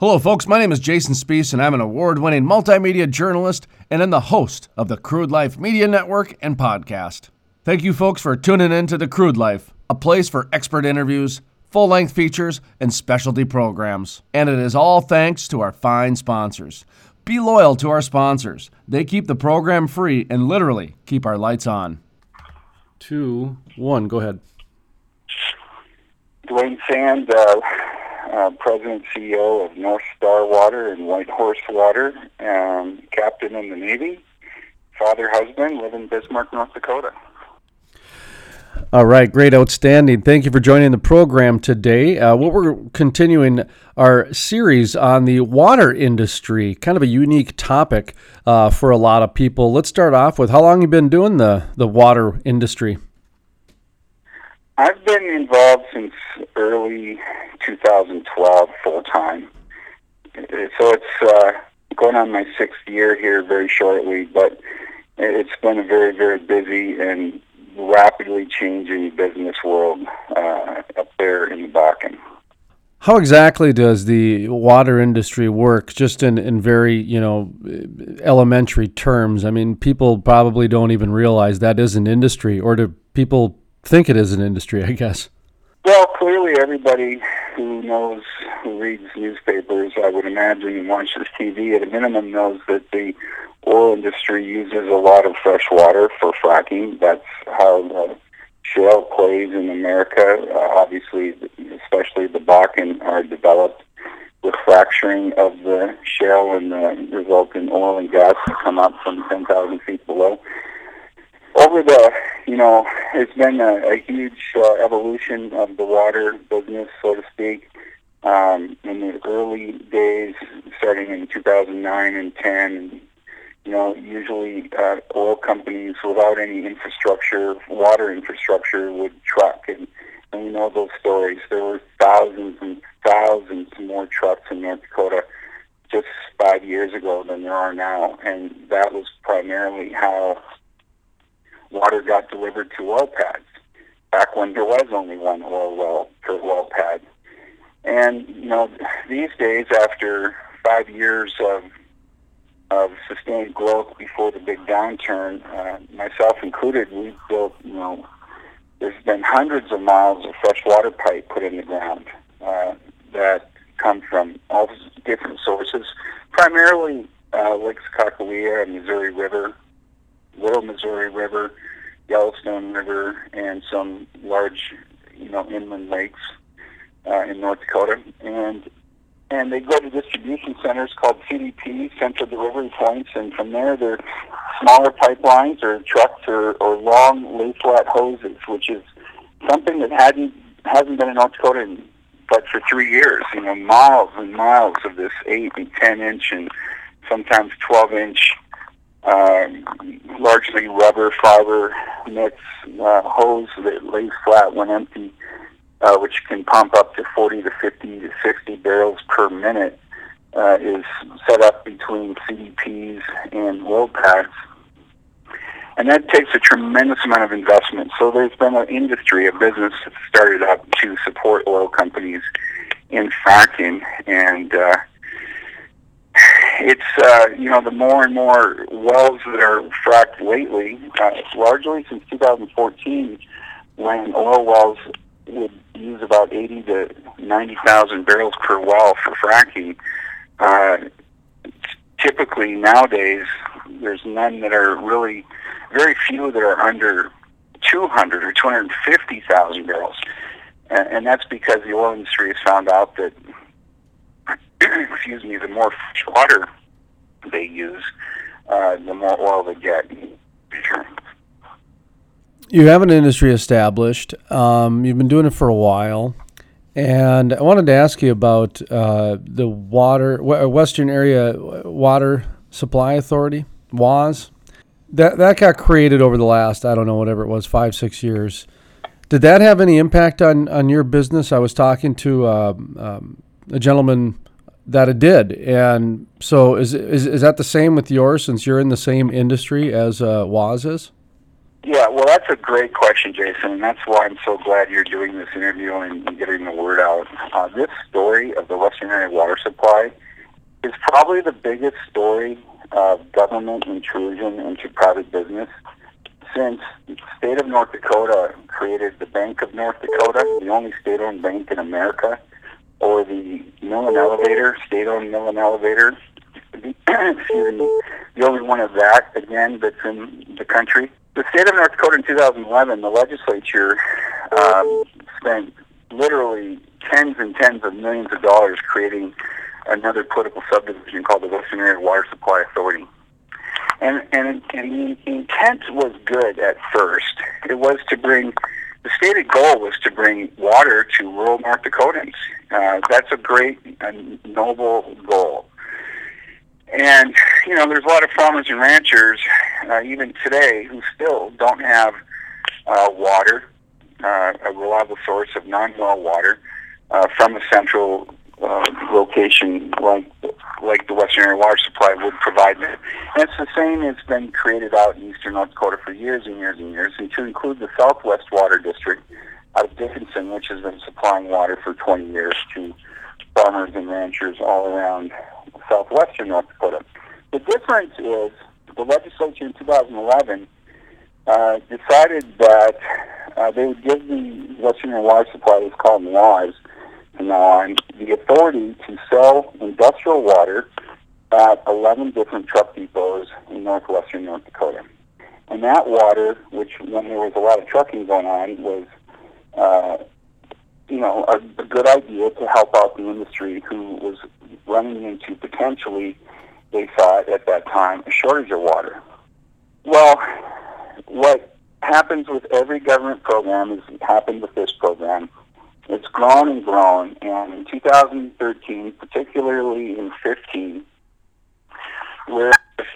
Hello, folks. My name is Jason Spees, and I'm an award-winning multimedia journalist and I'm the host of the Crude Life Media Network and podcast. Thank you, folks, for tuning in to The Crude Life, a place for expert interviews, full-length features, and specialty programs. And it is all thanks to our fine sponsors. Be loyal to our sponsors. They keep the program free and literally keep our lights on. 2, 1, go ahead. Dwayne Sand, President CEO of North Star Water and White Horse Water, captain in the Navy, father, husband, live in Bismarck, North Dakota. All right, great, outstanding. Thank you for joining the program today. We're continuing our series on the water industry, kind of a unique topic for a lot of people. Let's start off with how long you've been doing the water industry. I've been involved since early 2012 full-time. So it's going on my 6th year here very shortly, but it's been a very, very busy and rapidly changing business world up there in the Bakken. How exactly does the water industry work, just in very, elementary terms? I mean, people probably don't even realize that is an industry, or do people think it is an industry, I guess? Well, clearly everybody who reads newspapers, I would imagine, and watches TV, at a minimum knows that the oil industry uses a lot of fresh water for fracking. That's how shale plays in America. Obviously, especially the Bakken, are developed with fracturing of the shale and the resulting oil and gas that come up from 10,000 feet below. Over it's been a huge evolution of the water business, so to speak. In the early days, starting in 2009 and 10, usually oil companies without any infrastructure, water infrastructure, would truck, and we know those stories. There were thousands and thousands more trucks in North Dakota just 5 years ago than there are now, and that was primarily how water got delivered to oil pads, back when there was only one oil well per oil pad. And, these days, after 5 years of sustained growth before the big downturn, myself included, we've built, there's been hundreds of miles of freshwater pipe put in the ground that come from all different sources, primarily Lakes Kakawea and Missouri River, Little Missouri River, Yellowstone River, and some large, inland lakes in North Dakota. And they go to distribution centers called CDP, Central Delivery Points, and from there they're smaller pipelines or trucks or long lay-flat hoses, which is something that hasn't been in North Dakota but for 3 years. Miles and miles of this 8 and 10-inch and sometimes 12-inch largely rubber fiber mix hose that lays flat when empty, which can pump up to 40 to 50 to 60 barrels per minute, is set up between CDPs and oil pads. And that takes a tremendous amount of investment. So there's been an industry, a business that started up to support oil companies in fracking, and it's, the more and more wells that are fracked lately, largely since 2014, when oil wells would use about 80 to 90,000 barrels per well for fracking. Typically nowadays, there's none that are really, very few that are under 200 or 250,000 barrels. And that's because the oil industry has found out that, the more fresh water they use, the more oil they get. You have an industry established. You've been doing it for a while. And I wanted to ask you about the Western Area Water Supply Authority, WAS. That got created over the last, whatever it was, 5-6 years. Did that have any impact on your business? I was talking to a gentleman that it did. And so is that the same with yours, since you're in the same industry as WAS is? Yeah, well, that's a great question, Jason, and that's why I'm so glad you're doing this interview and getting the word out. This story of the Western Area Water Supply is probably the biggest story of government intrusion into private business since the state of North Dakota created the Bank of North Dakota, the only state-owned bank in America, or the Mill and Elevator, state-owned Mill and Elevator, excuse me, the only one of that, again, that's in the country. The state of North Dakota in 2011, the legislature spent literally tens and tens of millions of dollars creating another political subdivision called the Western Area Water Supply Authority. And the intent was good at first. It was to bring, the stated goal was to bring water to rural North Dakotans. That's a great and noble goal. And, you know, there's a lot of farmers and ranchers, even today, who still don't have water, a reliable source of non-well water from a central location like the Western Area Water Supply would provide them. And it's the same that's been created out in eastern North Dakota for years and years and years, and to include the Southwest Water District out of Dickinson, which has been supplying water for 20 years to farmers and ranchers all around southwestern North Dakota. The difference is the legislature in 2011 decided that they would give the Western Area Water Supply, what's called WAS, from now on, the authority to sell industrial water at 11 different truck depots in northwestern North Dakota. And that water, which when there was a lot of trucking going on, was a good idea to help out the industry who was running into potentially, they thought at that time, a shortage of water. Well, what happens with every government program is happened with this program. It's grown and grown, and in 2013, particularly in 15, whereas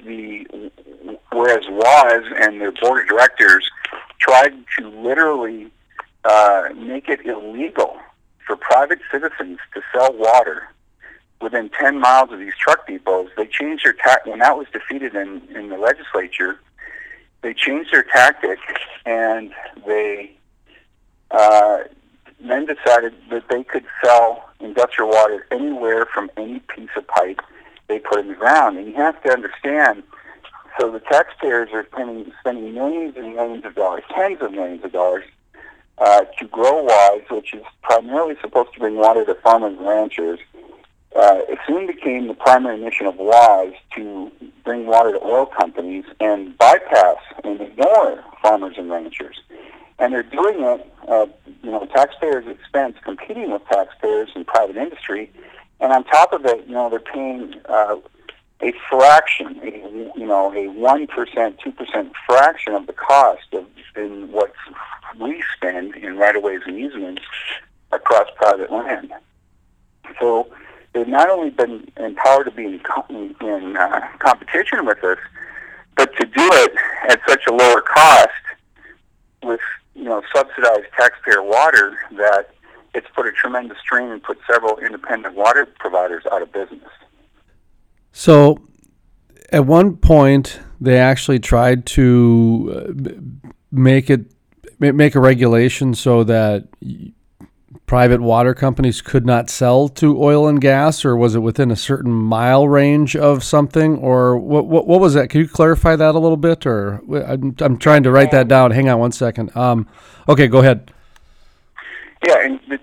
WAS and their board of directors tried to literally make it illegal for private citizens to sell water within 10 miles of these truck depots, they changed their when that was defeated in the legislature, they changed their tactic, and they then decided that they could sell industrial water anywhere from any piece of pipe they put in the ground. And you have to understand, so the taxpayers are spending millions and millions of dollars, tens of millions of dollars, to grow WAS, which is primarily supposed to bring water to farmers and ranchers. It soon became the primary mission of WAS to bring water to oil companies and bypass and ignore farmers and ranchers. And they're doing it, taxpayers' expense, competing with taxpayers and private industry. And on top of it, they're paying a fraction, a 1%, 2% fraction of the cost in what we spend in right-of-ways and easements across private land. So they've not only been empowered to be in competition with us, but to do it at such a lower cost with subsidized taxpayer water that it's put a tremendous strain and put several independent water providers out of business. So at one point, they actually tried to make a regulation so that private water companies could not sell to oil and gas, or was it within a certain mile range of something, or what was that? Can you clarify that a little bit? Or I'm trying to write that down. Hang on one second. Okay, go ahead. Yeah, in the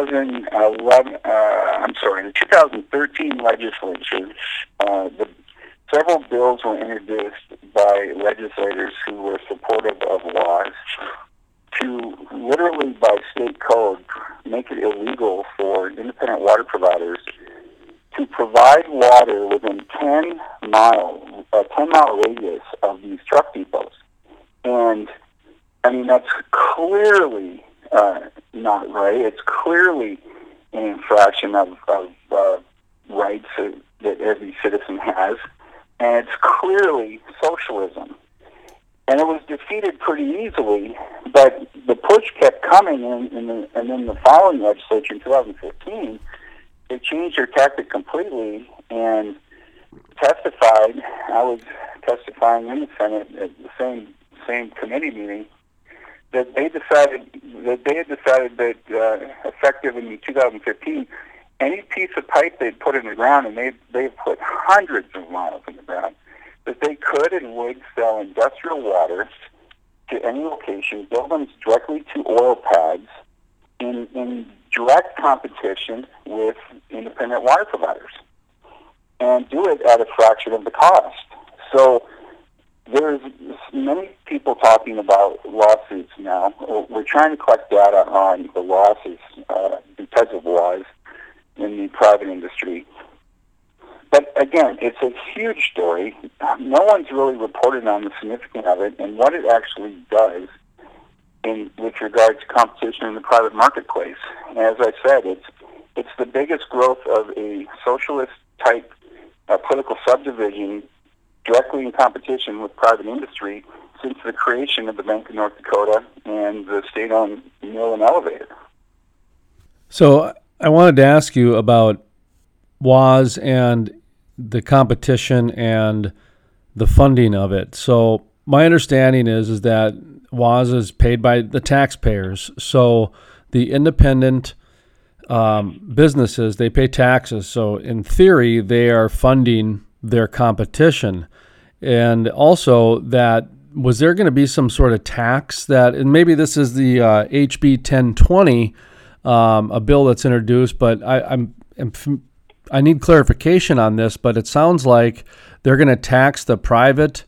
2013 legislature, several bills were introduced by legislators who were supportive of WAS to literally, by state code, make it illegal for independent water providers to provide water within a 10-mile radius of these truck depots. And, that's clearly not right. It's clearly an infraction of rights that every citizen has, and it's clearly socialism. And it was defeated pretty easily, but the push kept coming, and then the following legislature in 2015, they changed their tactic completely and testified. I was testifying in the Senate at the same committee meeting that they had decided that effective in 2015, any piece of pipe they'd put in the ground, and they've put hundreds of miles in the ground, that they could and would sell industrial water to any location, build them directly to oil pads in direct competition with independent water providers, and do it at a fraction of the cost. So there's many people talking about lawsuits now. We're trying to collect data on the losses because of laws in the private industry. But again, it's a huge story. No one's really reported on the significance of it and what it actually does with regards to competition in the private marketplace. And as I said, it's the biggest growth of a socialist-type political subdivision directly in competition with private industry since the creation of the Bank of North Dakota and the state-owned mill and elevator. So I wanted to ask you about WAS and the competition and the funding of it. So my understanding is that WAS is paid by the taxpayers. So the independent businesses, they pay taxes. So in theory, they are funding their competition. And also that, was there going to be some sort of tax that, and maybe this is the HB 1020, a bill that's introduced, but I need clarification on this, but it sounds like they're going to tax the private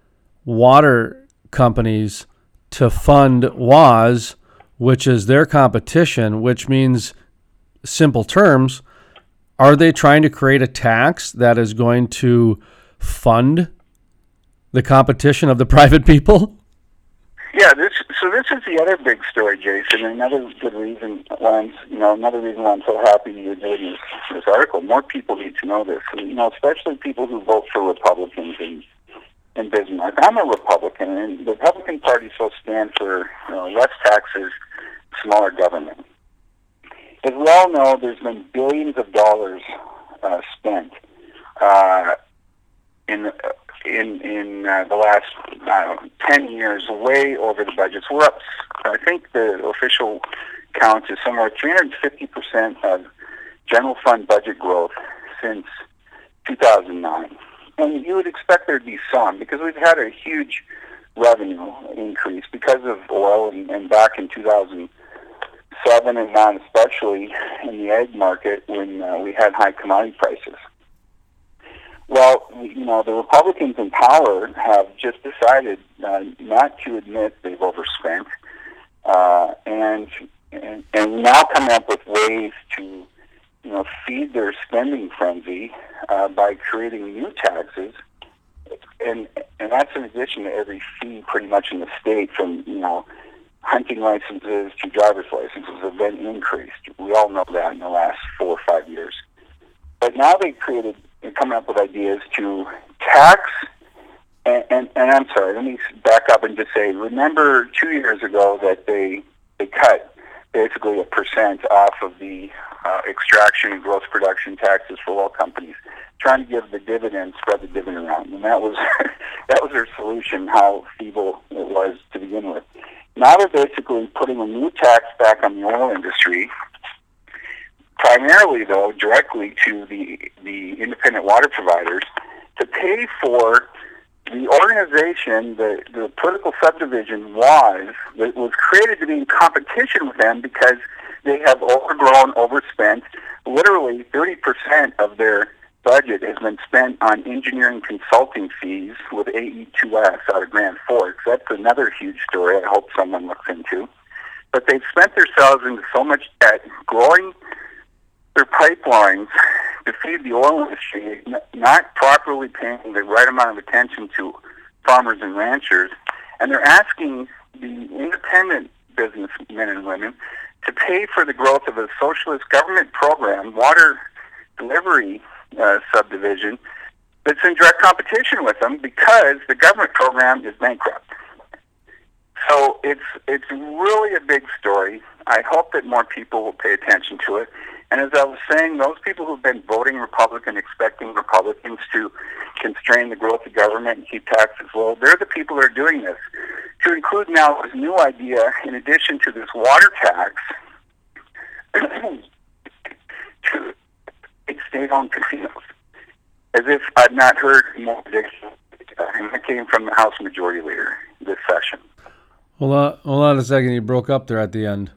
water companies to fund WAS, which is their competition, which means, simple terms, are they trying to create a tax that is going to fund the competition of the private people? Yeah, this is the other big story, Jason. Another good reason why I'm so happy you're doing this article. More people need to know this. Especially people who vote for Republicans in Bismarck. I'm a Republican, and the Republican Party so stand for less taxes, smaller government. As we all know, there's been billions of dollars spent in the last 10 years, way over the budgets. We're up, I think the official count is somewhere 350% of general fund budget growth since 2009. And you would expect there'd be some, because we've had a huge revenue increase because of oil, and back in 2007 and 9 especially in the ag market when we had high commodity prices. Well, the Republicans in power have just decided not to admit they've overspent, and now come up with ways to, feed their spending frenzy by creating new taxes, and that's in addition to every fee pretty much in the state, from hunting licenses to driver's licenses have been increased. We all know that in the last 4 or 5 years. But now they're coming up with ideas to tax, and I'm sorry, let me back up and just say, remember 2 years ago that they cut basically 1% off of the extraction and gross production taxes for oil companies, trying to give the dividend, spread the dividend around. And that was their solution, how feeble it was to begin with. Now they're basically putting a new tax back on the oil industry, primarily, though, directly to the independent water providers, to pay for the organization, the political subdivision was created to be in competition with them because they have overgrown, overspent. Literally 30% of their budget has been spent on engineering consulting fees with AE2S out of Grand Forks. That's another huge story I hope someone looks into. But they've spent themselves into so much debt, growing their pipelines to feed the oil industry, not properly paying the right amount of attention to farmers and ranchers, and they're asking the independent businessmen and women to pay for the growth of a socialist government program, water delivery subdivision, that's in direct competition with them because the government program is bankrupt. So it's really a big story. I hope that more people will pay attention to it. And as I was saying, those people who've been voting Republican, expecting Republicans to constrain the growth of government and keep taxes low, they're the people who are doing this. to include now this new idea, in addition to this water tax, to state-owned casinos. As if I've not heard more predictions. And that came from the House Majority Leader this session. Hold on a second. You broke up there at the end.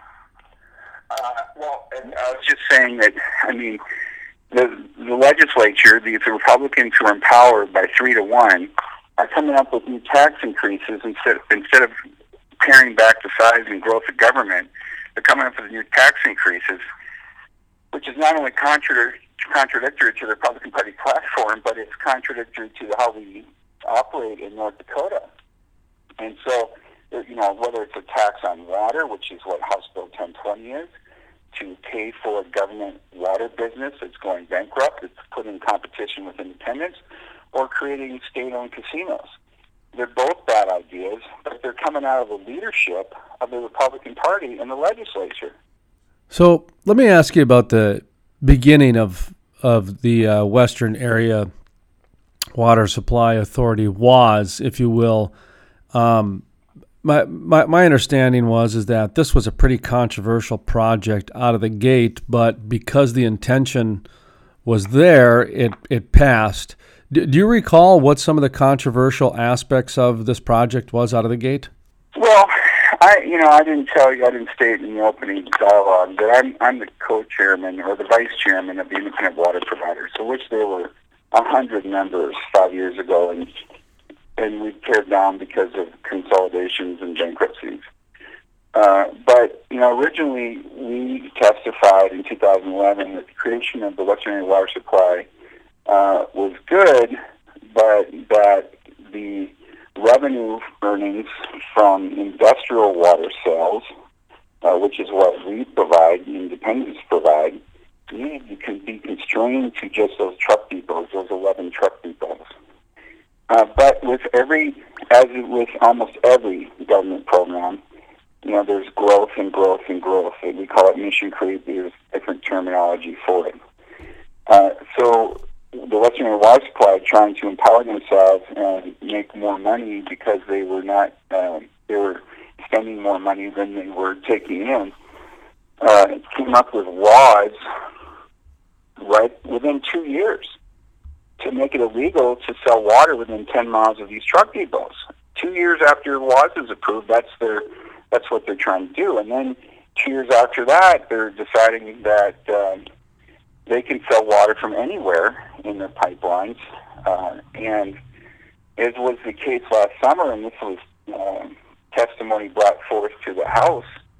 And I was just saying that, I mean, the legislature, these Republicans who are empowered by 3-1, are coming up with new tax increases instead of paring back the size and growth of government. They're coming up with new tax increases, which is not only contradictory to the Republican Party platform, but it's contradictory to how we operate in North Dakota. And so, whether it's a tax on water, which is what House Bill 1020 is, to pay for a government water business that's going bankrupt, it's putting competition with independents, or creating state-owned casinos. They're both bad ideas, but they're coming out of the leadership of the Republican Party in the legislature. So let me ask you about the beginning of the Western Area Water Supply Authority, WAS, if you will. My understanding is that this was a pretty controversial project out of the gate, but because the intention was there, it passed. Do you recall what some of the controversial aspects of this project was out of the gate? Well, I didn't tell you, I didn't state in the opening dialogue that I'm the co-chairman or the vice chairman of the Independent Water Providers, so which there were 100 members 5 years ago, and we pared down because of consolidations and bankruptcies. But originally we testified in 2011 that the creation of the Western Area Water Supply was good, but that the revenue earnings from industrial water sales, which is what we provide, independents provide, you can be constrained to just those truck depots, those 11 truck depots. But as with almost every government program, there's growth and growth and growth. We call it mission creep. There's different terminology for it. So the Western Area Water Supply trying to empower themselves and make more money because they were spending more money than they were taking in, came up with laws right within 2 years to make it illegal to sell water within 10 miles of these truck depots. 2 years after WAS is approved, that's what they're trying to do. And then 2 years after that, they're deciding that they can sell water from anywhere in their pipelines. And as was the case last summer, and this was testimony brought forth to the House,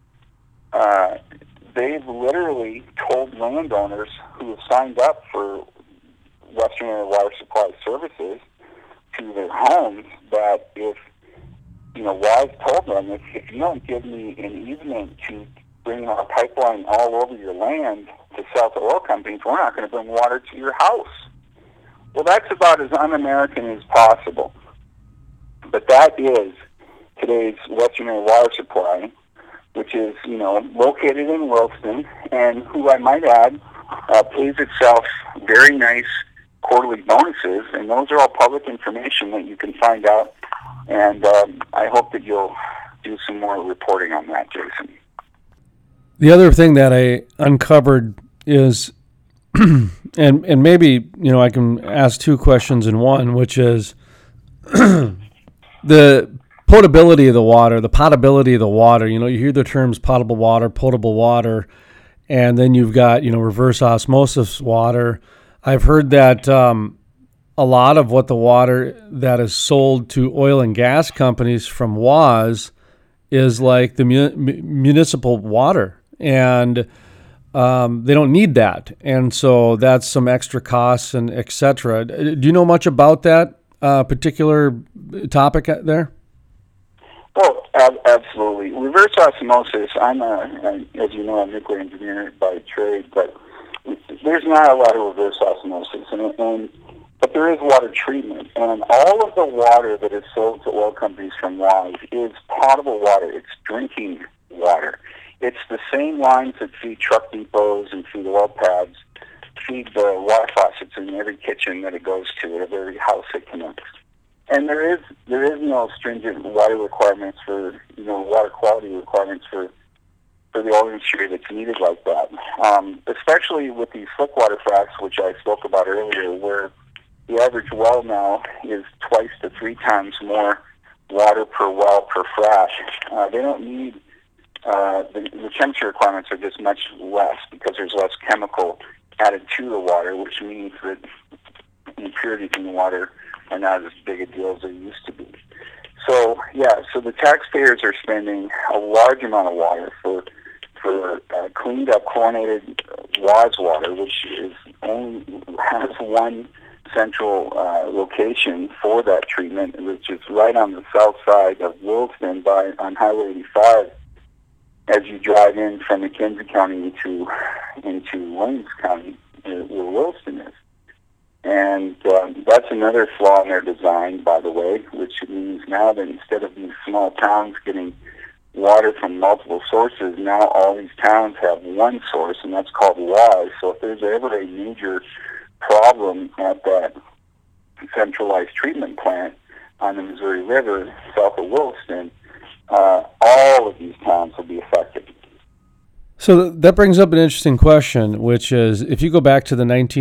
they've literally told landowners who have signed up for Western Area Water Supply services to their homes that if, WAS told them, if you don't give me an easement to bring our pipeline all over your land to sell to oil companies, we're not going to bring water to your house. Well, that's about as un-American as possible. But that is today's Western Area Water Supply, which is, located in Williston, and who I might add, pays itself very nice quarterly bonuses, and those are all public information that you can find out, and I hope that you'll do some more reporting on that, Jason. The other thing that I uncovered is, and maybe, I can ask two questions in one, which is the potability of the water, the potability of the water. You hear the terms potable water, and then you've got, reverse osmosis water. I've heard that a lot of what the water that is sold to oil and gas companies from WAS is like the municipal water, and they don't need that. And so that's some extra costs and et cetera. Do you know much about that particular topic there? Oh, absolutely. Reverse osmosis, I'm as you know, a nuclear engineer by trade, but there's not a lot of reverse osmosis, but there is water treatment, and all of the water that is sold to oil companies from WAS is potable water. It's drinking water. It's the same lines that feed truck depots and feed oil pads, feed the water faucets in every kitchen that it goes to, at every house it connects. And there is no stringent water requirements for water quality requirements for the oil industry that's needed like that. Especially with these slickwater fracs, which I spoke about earlier, where the average well now is 2 to 3 times more water per well per frac. They don't need the temperature requirements are just much less because there's less chemical added to the water, which means that impurities in the water are not as big a deal as they used to be. So the taxpayers are spending a large amount of water for cleaned up chlorinated WAS water, which has one central location for that treatment, which is right on the south side of Williston on Highway 85 as you drive in from McKenzie County into Williams County, where Williston is. And that's another flaw in their design, by the way, which means now that instead of these small towns getting water from multiple sources, now all these towns have one source, and that's called WAS. So if there's ever a major problem at that centralized treatment plant on the Missouri River south of Williston, all of these towns will be affected. So that brings up an interesting question, which is if you go back to the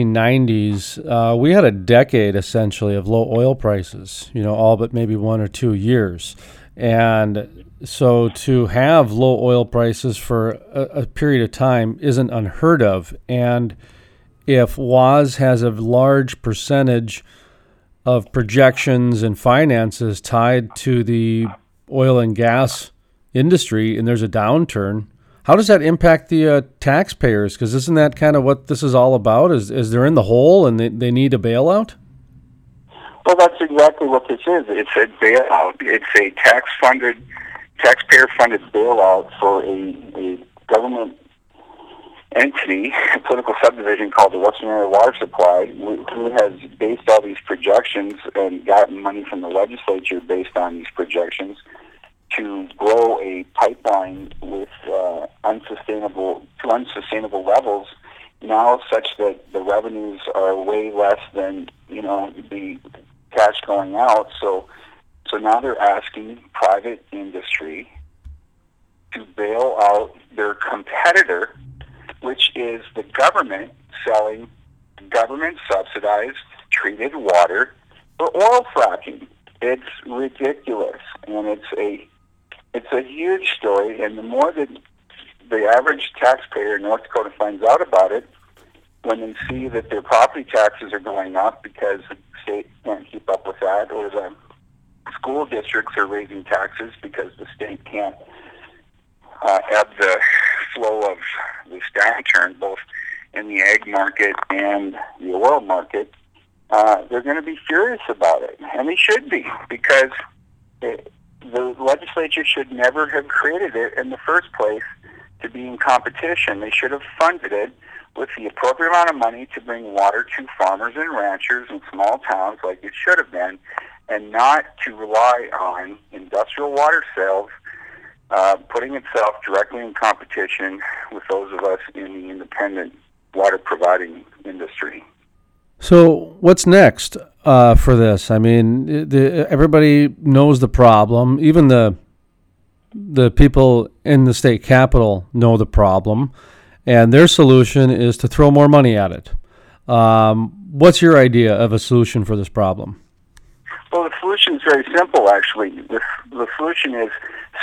1990s, we had a decade essentially of low oil prices, all but maybe 1 or 2 years. And so to have low oil prices for a period of time isn't unheard of. And if WAS has a large percentage of projections and finances tied to the oil and gas industry and there's a downturn, how does that impact the taxpayers? Because isn't that kind of what this is all about? Is they're in the hole and they need a bailout? Well, that's exactly what this is. It's a bailout. It's a taxpayer-funded bailout for a government entity, a political subdivision called the Western Area Water Supply, who has based all these projections and gotten money from the legislature based on these projections to grow a pipeline with unsustainable levels now, such that the revenues are way less than the cash going out. So now they're asking private industry to bail out their competitor, which is the government selling government-subsidized treated water for oil fracking. It's ridiculous, and it's a huge story. And the more that the average taxpayer in North Dakota finds out about it, when they see that their property taxes are going up because the state can't keep up with that, or the school districts are raising taxes because the state can't ebb the flow of this downturn, both in the ag market and the oil market, they're going to be furious about it. And they should be, because the legislature should never have created it in the first place to be in competition. They should have funded it with the appropriate amount of money to bring water to farmers and ranchers in small towns like it should have been, and not to rely on industrial water sales, putting itself directly in competition with those of us in the independent water providing industry. So what's next for this? I mean, everybody knows the problem. Even the people in the state capitol know the problem, and their solution is to throw more money at it. What's your idea of a solution for this problem? Well, the solution is very simple, actually. The solution is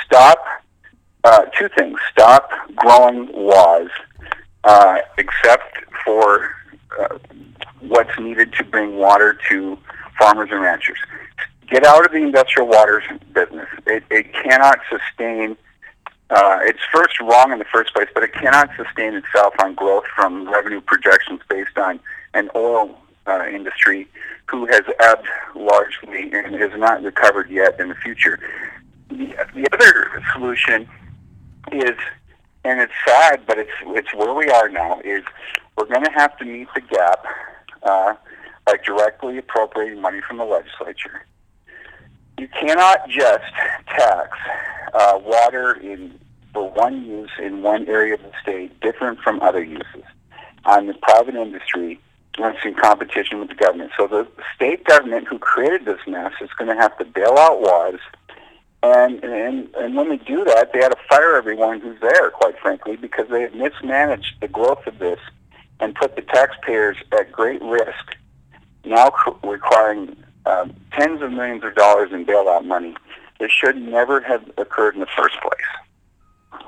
two things. Stop growing WAS, except for what's needed to bring water to farmers and ranchers. Get out of the industrial water business. It cannot sustain, it's first wrong in the first place, but it cannot sustain itself on growth from revenue projections based on an oil industry who has ebbed largely and has not recovered yet in the future. The other solution is, and it's sad, but it's where we are now, is we're going to have to meet the gap by directly appropriating money from the legislature. You cannot just tax water for one use in one area of the state different from other uses on the private industry wants in competition with the government. So the state government who created this mess is going to have to bail out WAS. And when they do that, they had to fire everyone who's there, quite frankly, because they have mismanaged the growth of this and put the taxpayers at great risk, now requiring tens of millions of dollars in bailout money. This should never have occurred in the first place.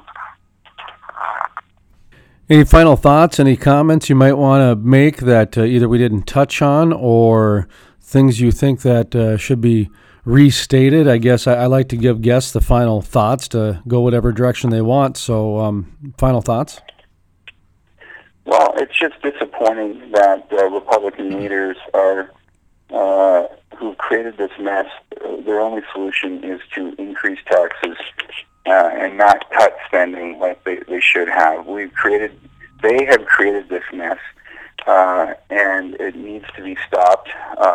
Any final thoughts, any comments you might want to make that either we didn't touch on or things you think that should be restated? I guess I like to give guests the final thoughts to go whatever direction they want. So final thoughts? Well, it's just disappointing that Republican leaders are who've created this mess. Their only solution is to increase taxes and not cut spending like they should have. They have created this mess, and it needs to be stopped.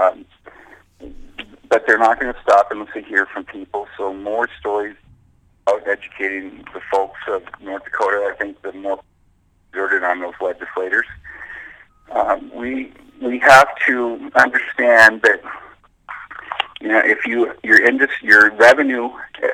But they're not going to stop unless they hear from people. So more stories about educating the folks of North Dakota. I think the more exerted on those legislators. We have to understand that, if your revenue,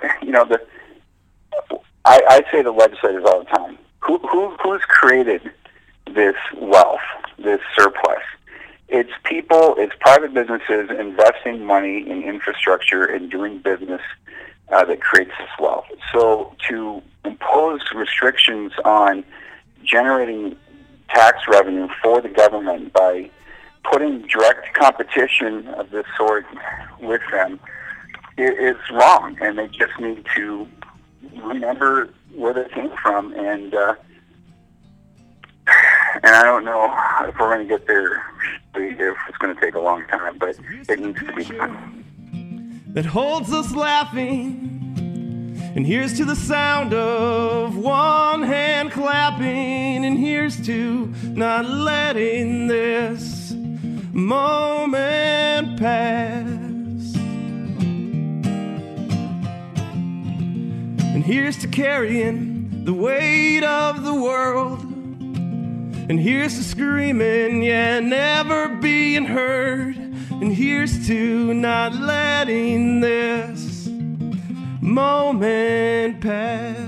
I say to legislators all the time, who's created this wealth, this surplus? It's people, it's private businesses investing money in infrastructure and doing business that creates this wealth. So to impose restrictions on generating tax revenue for the government by putting direct competition of this sort with them is wrong, and they just need to remember where they came from. And I don't know if we're going to get there, if it's going to take a long time, but it needs to be done. That holds us laughing, and here's to the sound of one hand clapping, and here's to not letting this moment pass. And here's to carrying the weight of the world, and here's to screaming, yeah, never being heard, and here's to not letting this moment pass.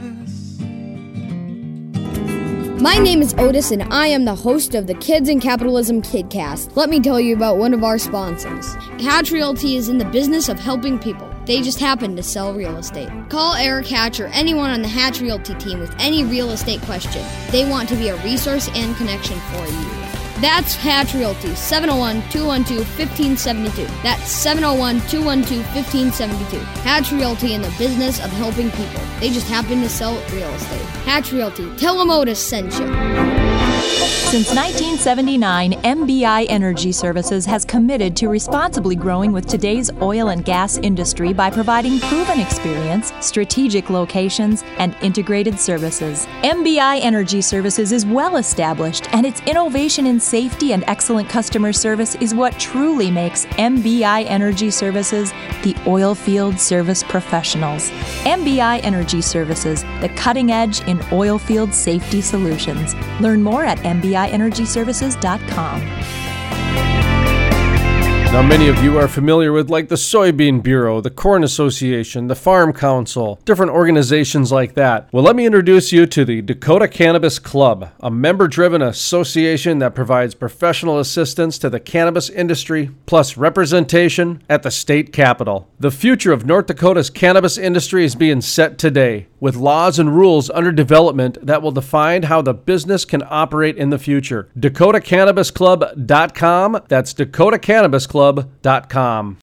My name is Otis, and I am the host of the Kids in Capitalism KidCast. Let me tell you about one of our sponsors. Hatch Realty is in the business of helping people. They just happen to sell real estate. Call Eric Hatch or anyone on the Hatch Realty team with any real estate question. They want to be a resource and connection for you. That's Hatch Realty, 701-212-1572. That's 701-212-1572. Hatch Realty in the business of helping people. They just happen to sell real estate. Hatch Realty. Tell them Otis sent you. Since 1979, MBI Energy Services has committed to responsibly growing with today's oil and gas industry by providing proven experience, strategic locations, and integrated services. MBI Energy Services is well established, and its innovation in safety and excellent customer service is what truly makes MBI Energy Services the oil field service professionals. MBI Energy Services, the cutting edge in oil field safety solutions. Learn more at mbienergyservices.com. Now, many of you are familiar with like the Soybean Bureau, the Corn Association, the Farm Council, different organizations like that. Well, let me introduce you to the Dakota Cannabis Club, a member-driven association that provides professional assistance to the cannabis industry, plus representation at the state capitol. The future of North Dakota's cannabis industry is being set today, with laws and rules under development that will define how the business can operate in the future. DakotaCannabisClub.com. That's DakotaCannabisClub.com.